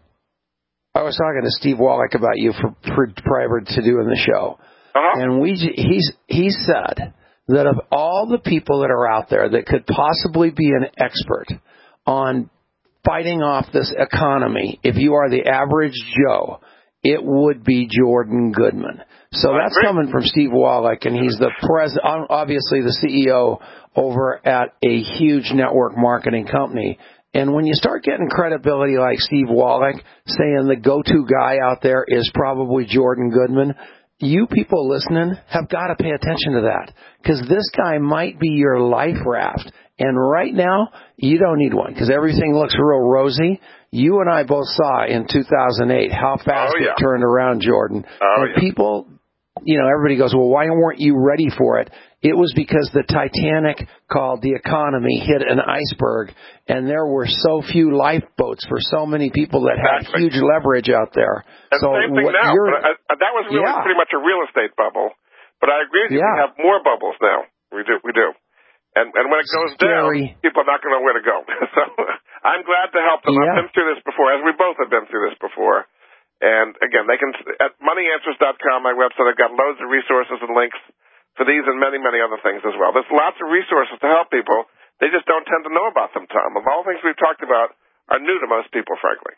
I was talking to Steve Wallach about you for, for prior to doing the show, uh-huh. and we he's he said that of all the people that are out there that could possibly be an expert on fighting off this economy, if you are the average Joe, it would be Jordan Goodman. So that's coming from Steve Wallach, and he's the president, obviously the C E O over at a huge network marketing company. And when you start getting credibility like Steve Wallach saying the go-to guy out there is probably Jordan Goodman, you people listening have got to pay attention to that, because this guy might be your life raft. And right now, you don't need one, because everything looks real rosy. You and I both saw in two thousand eight how fast oh, yeah. it turned around, Jordan. Oh, and yeah. people, you know, everybody goes, well, why weren't you ready for it? It was because the Titanic, called the economy, hit an iceberg, and there were so few lifeboats for so many people that exactly. had huge leverage out there. And so same thing what now. you're, but I, that was really yeah. pretty much a real estate bubble. But I agree with you. Yeah. We have more bubbles now. We do. We do. And and when it goes Scary. down, people are not going to know where to go. So I'm glad to help them. Yeah. I've been through this before, as we both have been through this before. And again, they can at money answers dot com, my website. I've got loads of resources and links for these and many, many other things as well. There's lots of resources to help people. They just don't tend to know about them, Tom. Of all the things we've talked about are new to most people, frankly.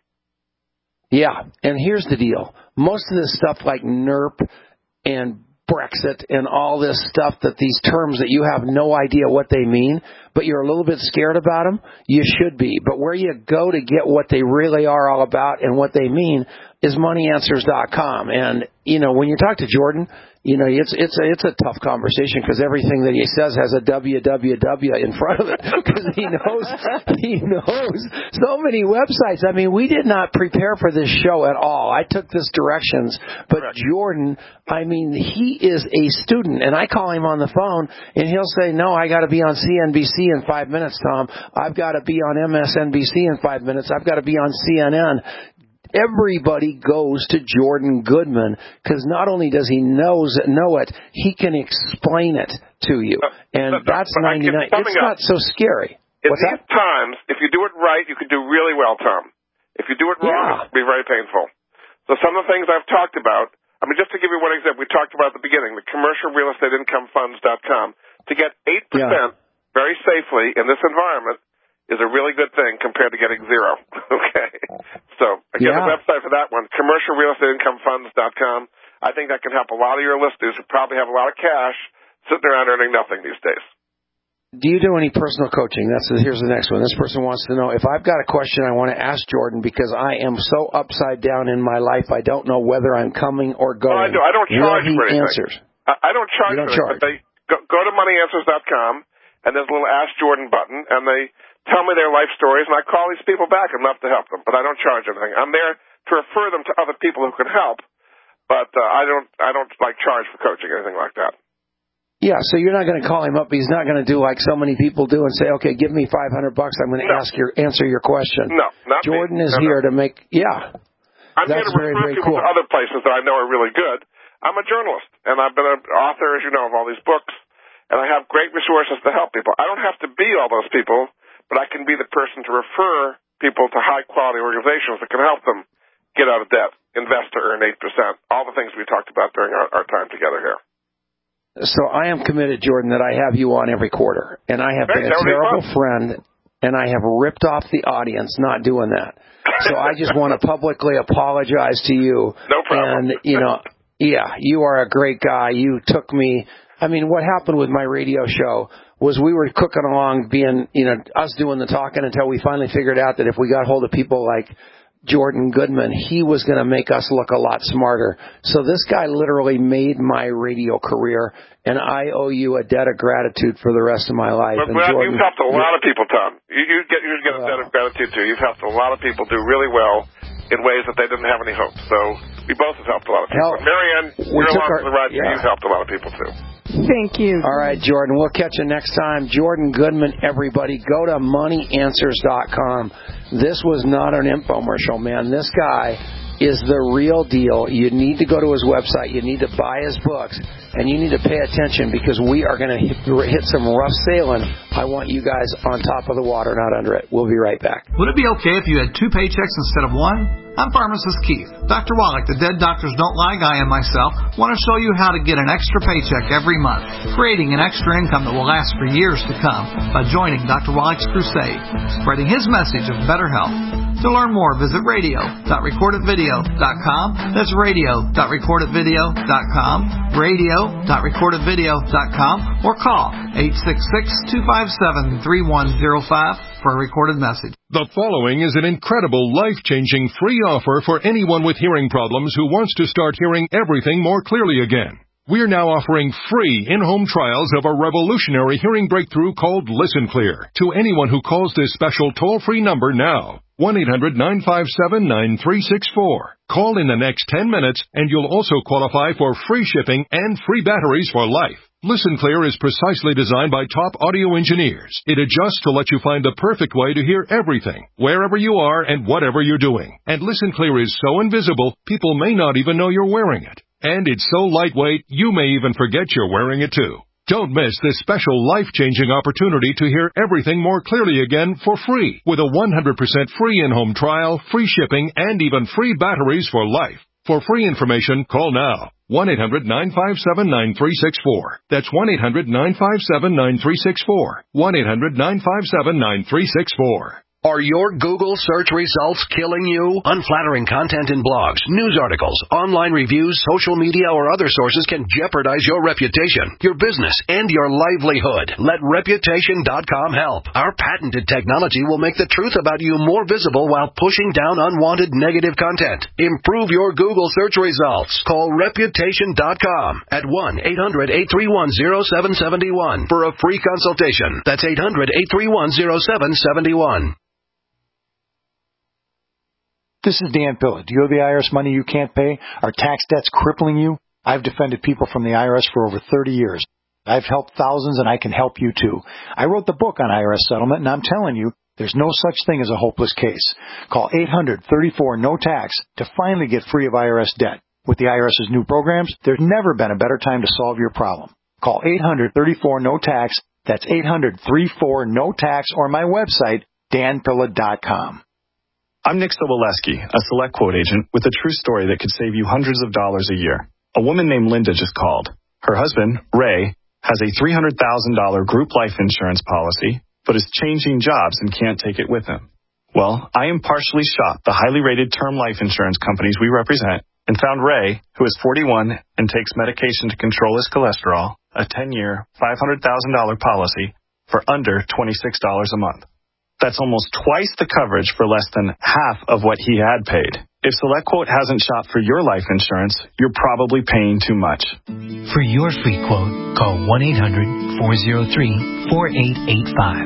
Yeah, and here's the deal. Most of this stuff like NERP and Brexit and all this stuff, that these terms that you have no idea what they mean, but you're a little bit scared about them, you should be. But where you go to get what they really are all about and what they mean is money answers dot com. And, you know, when you talk to Jordan, you know, it's it's a, it's a tough conversation, because everything that he says has a W W W in front of it, because he knows he knows so many websites. I mean, we did not prepare for this show at all. I took this directions, but Correct. Jordan, I mean, he is a student, and I call him on the phone, and he'll say, "No, I got to be on C N B C in five minutes, Tom. I've got to be on M S N B C in five minutes. I've got to be on C N N." Everybody goes to Jordan Goodman, because not only does he knows know it, he can explain it to you, and but, but, that's but ninety-nine. It's up. not so scary. In What's these that? times, if you do it right, you can do really well, Tom. If you do it wrong, Yeah. it can be very painful. So some of the things I've talked about, I mean, just to give you one example, we talked about at the beginning, the commercial real estate income funds dot com. To get eight percent yeah. very safely in this environment is a really good thing compared to getting zero. Okay? So, again, yeah. the website for that one, commercial real estate income funds dot com. I think that can help a lot of your listeners who probably have a lot of cash sitting around earning nothing these days. Do you do any personal coaching? That's here's the next one. This person wants to know, if I've got a question I want to ask Jordan because I am so upside down in my life, I don't know whether I'm coming or going. Well, I do. I don't charge he for anything. Answers? I, I don't charge you don't for charge. anything, but they go, go to money answers dot com, and there's a little Ask Jordan button, and they tell me their life stories, and I call these people back. I'd love to help them, but I don't charge anything. I'm there to refer them to other people who can help, but uh, I don't I don't like charge for coaching or anything like that. Yeah, so you're not going to call him up. He's not going to do like so many people do and say, "Okay, give me five hundred bucks. I'm going to no. ask your answer your question." No, not Jordan me. is no, here no. to make. Yeah, I'm that's here to very, refer very people cool. to other places that I know are really good. I'm a journalist, and I've been an author, as you know, of all these books, and I have great resources to help people. I don't have to be all those people, but I can be the person to refer people to high-quality organizations that can help them get out of debt, invest to earn eight percent, all the things we talked about during our, our time together here. So I am committed, Jordan, that I have you on every quarter, and I have been a terrible friend, and I have ripped off the audience not doing that. So I just want to publicly apologize to you. No problem. And, you know, yeah, you are a great guy. You took me. I mean, what happened with my radio show was we were cooking along, being, you know, us doing the talking until we finally figured out that if we got hold of people like Jordan Goodman, he was going to make us look a lot smarter. So this guy literally made my radio career, and I owe you a debt of gratitude for the rest of my life. But and Brad, Jordan, you've helped a lot of people, Tom. You, you get you get a debt of gratitude too. You've helped a lot of people do really well in ways that they didn't have any hope. So we both have helped a lot of people. Marianne, you're along for the ride. Yeah. You've helped a lot of people too. Thank you. All right, Jordan. We'll catch you next time. Jordan Goodman, everybody, go to money answers dot com. This was not an infomercial, man. This guy is the real deal. You need to go to his website. You need to buy his books. And you need to pay attention because we are going to hit, hit some rough sailing. I want you guys on top of the water, not under it. We'll be right back. Would it be okay if you had two paychecks instead of one? I'm pharmacist Keith. Doctor Wallach, the Dead Doctors Don't Lie guy, and myself want to show you how to get an extra paycheck every month, creating an extra income that will last for years to come by joining Doctor Wallach's crusade, spreading his message of better health. To learn more, visit radio dot record it video dot com. That's radio dot record it video dot com, radio dot record it video dot com, or call eight six six, two five seven, three one zero five for a recorded message. The following is an incredible, life-changing free offer for anyone with hearing problems who wants to start hearing everything more clearly again. We're now offering free in-home trials of a revolutionary hearing breakthrough called Listen Clear to anyone who calls this special toll-free number now. one eight hundred, nine five seven, nine three six four. Call in the next ten minutes and you'll also qualify for free shipping and free batteries for life. Listen Clear is precisely designed by top audio engineers. It adjusts to let you find the perfect way to hear everything, wherever you are and whatever you're doing. And Listen Clear is so invisible, people may not even know you're wearing it. And it's so lightweight, you may even forget you're wearing it too. Don't miss this special life-changing opportunity to hear everything more clearly again for free with a one hundred percent free in-home trial, free shipping, and even free batteries for life. For free information, call now. one eight hundred, nine five seven, nine three six four. That's one eight hundred, nine five seven, nine three six four. one eight hundred, nine five seven, nine three six four. Are your Google search results killing you? Unflattering content in blogs, news articles, online reviews, social media, or other sources can jeopardize your reputation, your business, and your livelihood. Let Reputation dot com help. Our patented technology will make the truth about you more visible while pushing down unwanted negative content. Improve your Google search results. Call Reputation dot com at one eight hundred, eight three one, zero seven seven one for a free consultation. That's eight hundred, eight three one, zero seven seven one. This is Dan Pilla. Do you owe the I R S money you can't pay? Are tax debts crippling you? I've defended people from the I R S for over thirty years. I've helped thousands, and I can help you too. I wrote the book on I R S settlement, and I'm telling you, there's no such thing as a hopeless case. Call eight hundred, thirty-four, no tax to finally get free of I R S debt. With the IRS's new programs, there's never been a better time to solve your problem. Call eight hundred, thirty-four, no tax. That's eight hundred, thirty-four, no tax, or my website, dan pilla dot com. I'm Nick Soboleski, a Select Quote agent with a true story that could save you hundreds of dollars a year. A woman named Linda just called. Her husband, Ray, has a three hundred thousand dollars group life insurance policy, but is changing jobs and can't take it with him. Well, I impartially shopped the highly rated term life insurance companies we represent and found Ray, who is forty-one and takes medication to control his cholesterol, a ten-year, five hundred thousand dollars policy for under twenty-six dollars a month. That's almost twice the coverage for less than half of what he had paid. If SelectQuote hasn't shopped for your life insurance, you're probably paying too much. For your free quote, call one eight hundred, four oh three, four eight eight five.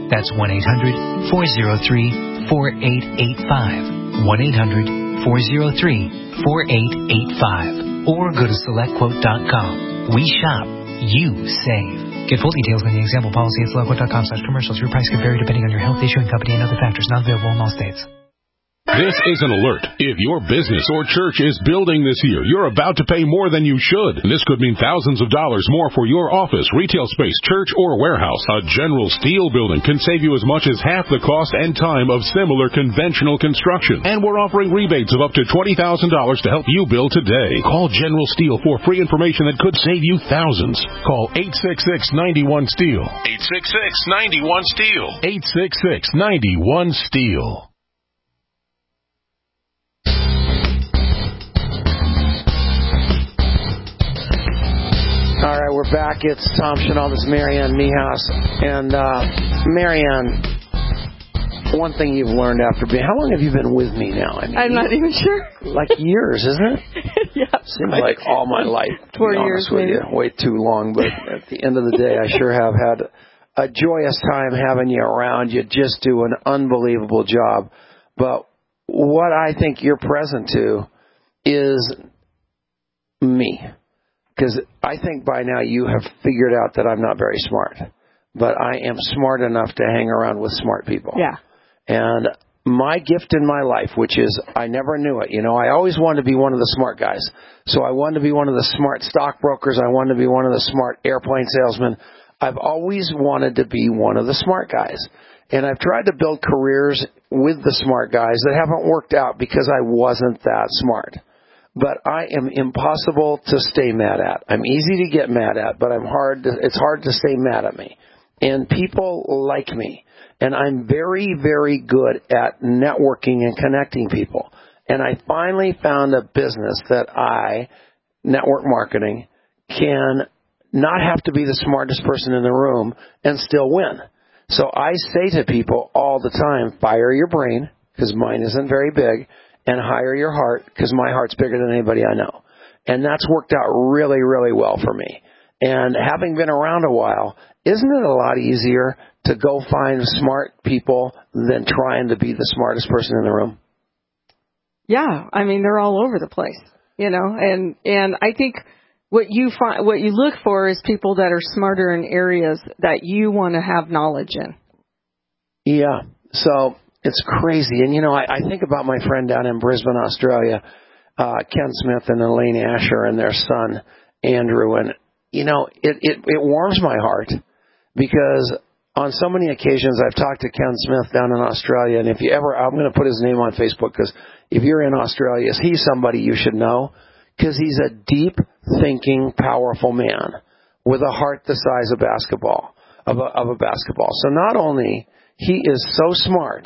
That's one eight hundred four oh three four eight eight five. one eight hundred four oh three four eight eight five. Or go to select quote dot com. We shop. You save. Get full details on the example policy at select quote dot com slash commercials. Your price can vary depending on your health, issuing company, and other factors. Not available in all states. This is an alert. If your business or church is building this year, you're about to pay more than you should. This could mean thousands of dollars more for your office, retail space, church, or warehouse. A General Steel building can save you as much as half the cost and time of similar conventional construction. And we're offering rebates of up to twenty thousand dollars to help you build today. Call General Steel for free information that could save you thousands. Call eight six six, nine one, STEEL. eight six six, nine one, STEEL. eight six six, nine one, STEEL. All right, we're back. It's Tom Chenal. This is Marianne Niehaus. And, uh, Marianne, one thing you've learned after being... How long have you been with me now? I mean, I'm not even sure. Like years, isn't it? Yeah. Seems like all my life, to Four be honest years, with maybe. you. Way too long, but at the end of the day, I sure have had a joyous time having you around. You just do an unbelievable job. But what I think you're present to is me. Because I think by now you have figured out that I'm not very smart. But I am smart enough to hang around with smart people. Yeah. And my gift in my life, which is I never knew it. You know, I always wanted to be one of the smart guys. So I wanted to be one of the smart stockbrokers. I wanted to be one of the smart airplane salesmen. I've always wanted to be one of the smart guys. And I've tried to build careers with the smart guys that haven't worked out because I wasn't that smart. But I am impossible to stay mad at. I'm easy to get mad at, but I'm hard to, it's hard to stay mad at me. And people like me. And I'm very, very good at networking and connecting people. And I finally found a business that I, network marketing, can not have to be the smartest person in the room and still win. So I say to people all the time, fire your brain, because mine isn't very big, and hire your heart, because my heart's bigger than anybody I know. And that's worked out really, really well for me. And having been around a while, isn't it a lot easier to go find smart people than trying to be the smartest person in the room? Yeah, I mean, they're all over the place, you know, and, and I think what you find, what you look for is people that are smarter in areas that you want to have knowledge in. Yeah, so it's crazy. And, you know, I, I think about my friend down in Brisbane, Australia, uh, Ken Smith and Elaine Asher and their son, Andrew. And, you know, it, it, it warms my heart because on so many occasions I've talked to Ken Smith down in Australia. And if you ever, I'm going to put his name on Facebook because if you're in Australia, he's somebody you should know because he's a deep thinking, powerful man with a heart the size of basketball, of a, of a basketball. So not only he is so smart,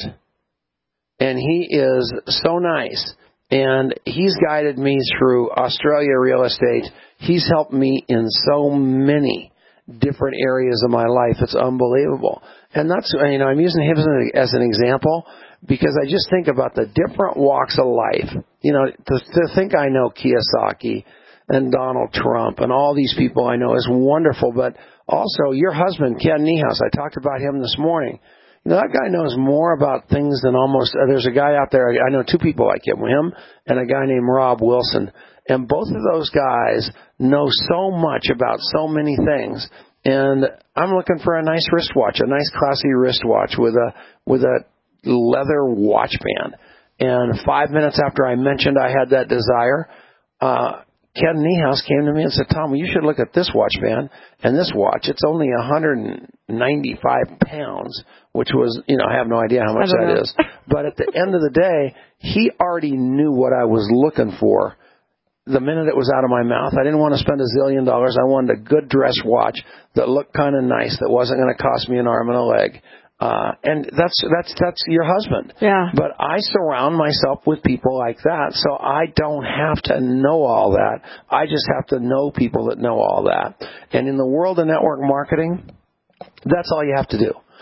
and he is so nice, and he's guided me through Australia real estate. He's helped me in so many different areas of my life. It's unbelievable. And that's, you know, I'm using him as an example because I just think about the different walks of life. You know, to, to think I know Kiyosaki and Donald Trump and all these people I know is wonderful, but also your husband, Ken Niehaus, I talked about him this morning. You know, that guy knows more about things than almost, uh, there's a guy out there, I know two people like him, him and a guy named Rob Wilson. And both of those guys know so much about so many things. And I'm looking for a nice wristwatch, a nice classy wristwatch with a, with a leather watch band. And five minutes after I mentioned I had that desire, uh, Ken Niehaus came to me and said, Tom, you should look at this watch band and this watch. It's only one hundred ninety-five pounds, which was, you know, I have no idea how much that know. is. But at the end of the day, he already knew what I was looking for the minute it was out of my mouth. I didn't want to spend a zillion dollars. I wanted a good dress watch that looked kind of nice, that wasn't going to cost me an arm and a leg. Uh, and that's, that's, that's your husband. Yeah. But I surround myself with people like that, so I don't have to know all that. I just have to know people that know all that. And in the world of network marketing, that's all you have to do.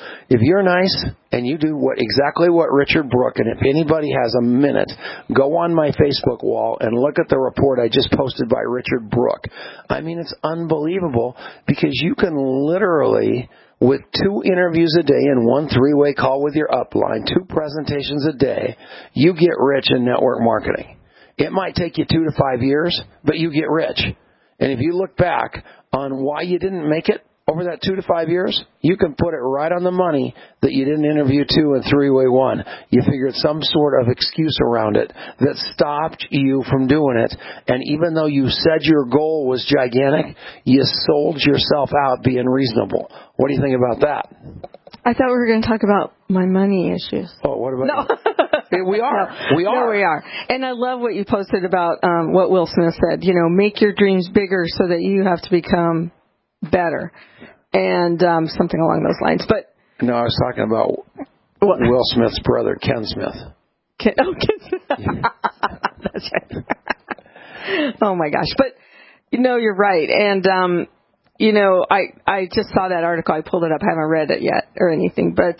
If you're nice and you do what exactly what Richard Brooke, and if anybody has a minute, go on my Facebook wall and look at the report I just posted by Richard Brooke. I mean, it's unbelievable because you can literally, with two interviews a day and one three-way call with your upline, two presentations a day, you get rich in network marketing. It might take you two to five years, but you get rich. And if you look back on why you didn't make it over that two to five years, you can put it right on the money that you didn't interview two and three-way one. You figured some sort of excuse around it that stopped you from doing it. And even though you said your goal was gigantic, you sold yourself out being reasonable. What do you think about that? I thought we were going to talk about my money issues. Oh, what about no? You? We are. No, we are. No, we are. And I love what you posted about um, what Will Smith said. You know, make your dreams bigger so that you have to become better, and um, something along those lines. But no, I was talking about what? Will Smith's brother, Ken Smith. Ken, oh, Ken Smith. That's right. Oh my gosh! But you know, you're right. And um, you know, I I just saw that article. I pulled it up. I haven't read it yet or anything. But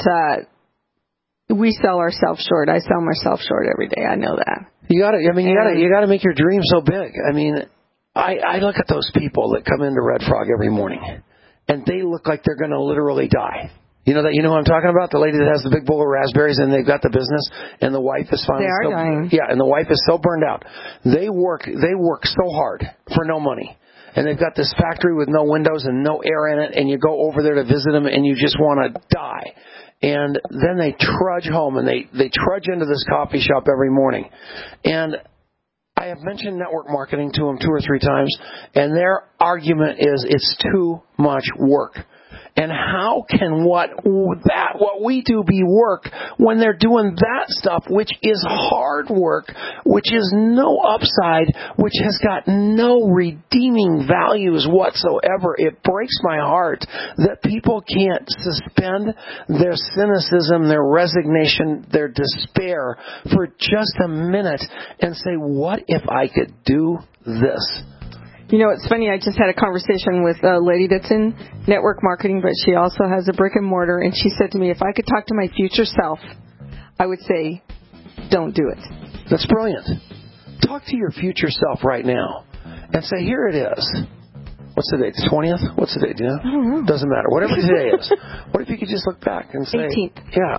uh, we sell ourselves short. I sell myself short every day. I know that. You got to. I mean, you got to. You got to make your dream so big. I mean. I, I look at those people that come into Red Frog every morning, and they look like they're going to literally die. You know that? You know who I'm talking about? The lady that has the big bowl of raspberries, and they've got the business, and the wife is finally they are so, dying. Yeah, and the wife is so burned out. They work. They work so hard for no money, and they've got this factory with no windows and no air in it, and you go over there to visit them, and you just want to die. And then they trudge home, and they they trudge into this coffee shop every morning, and I have mentioned network marketing to them two or three times, and their argument is it's too much work. And how can what that what we do be work when they're doing that stuff, which is hard work, which is no upside, which has got no redeeming values whatsoever? It breaks my heart that people can't suspend their cynicism, their resignation, their despair for just a minute and say, what if I could do this? You know, it's funny, I just had a conversation with a lady that's in network marketing, but she also has a brick and mortar, and she said to me, if I could talk to my future self, I would say, don't do it. That's brilliant. Talk to your future self right now and say, here it is. What's the date? The twentieth? What's the date? Do you know? I don't know. Doesn't matter. Whatever today is. What if you could just look back and say, eighteenth. Yeah,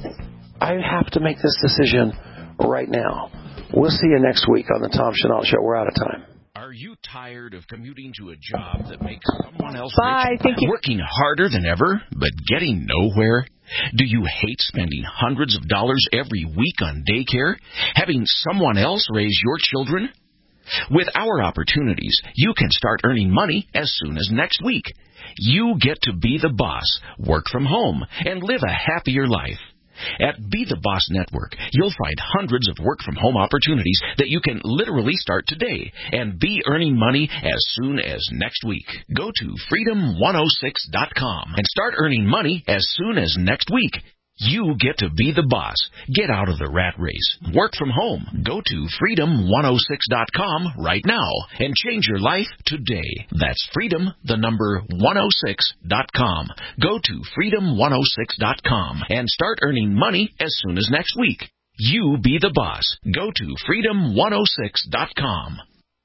I have to make this decision right now. We'll see you next week on the Tom Chenault Show. We're out of time. Are you tired of commuting to a job that makes someone else Bye. rich? Thank you. Working harder than ever, but getting nowhere? Do you hate spending hundreds of dollars every week on daycare? Having someone else raise your children? With our opportunities, you can start earning money as soon as next week. You get to be the boss, work from home, and live a happier life. At Be the Boss Network, you'll find hundreds of work-from-home opportunities that you can literally start today and be earning money as soon as next week. Go to freedom one oh six dot com and start earning money as soon as next week. You get to be the boss. Get out of the rat race. Work from home. Go to freedom one oh six dot com right now and change your life today. That's freedom, the number one oh six dot com. Go to freedom one oh six dot com and start earning money as soon as next week. You be the boss. Go to freedom one oh six dot com.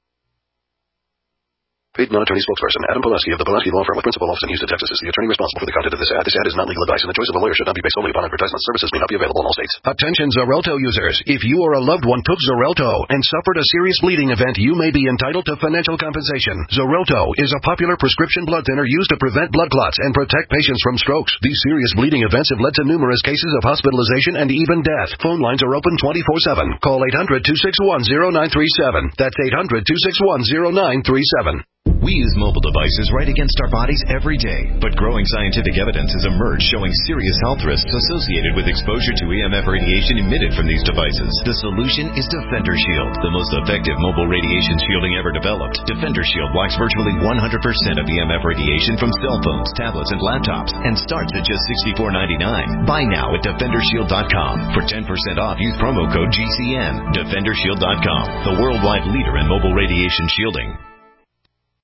Paid non-attorney spokesperson Adam Pileski of the Pileski Law Firm with principal office in Houston, Texas is the attorney responsible for the content of this ad. This ad is not legal advice, and the choice of a lawyer should not be based solely upon advertisement. Services may not be available in all states. Attention Xarelto users. If you or a loved one took Xarelto and suffered a serious bleeding event, you may be entitled to financial compensation. Xarelto is a popular prescription blood thinner used to prevent blood clots and protect patients from strokes. These serious bleeding events have led to numerous cases of hospitalization and even death. Phone lines are open twenty-four seven. Call eight hundred two six one zero nine three seven. That's eight hundred two six one zero nine three seven. We use mobile devices right against our bodies every day, but growing scientific evidence has emerged showing serious health risks associated with exposure to E M F radiation emitted from these devices. The solution is Defender Shield, the most effective mobile radiation shielding ever developed. Defender Shield blocks virtually one hundred percent of E M F radiation from cell phones, tablets, and laptops, and starts at just sixty-four ninety-nine. Buy now at defender shield dot com. For ten percent off, use promo code G C N. defender shield dot com, the worldwide leader in mobile radiation shielding.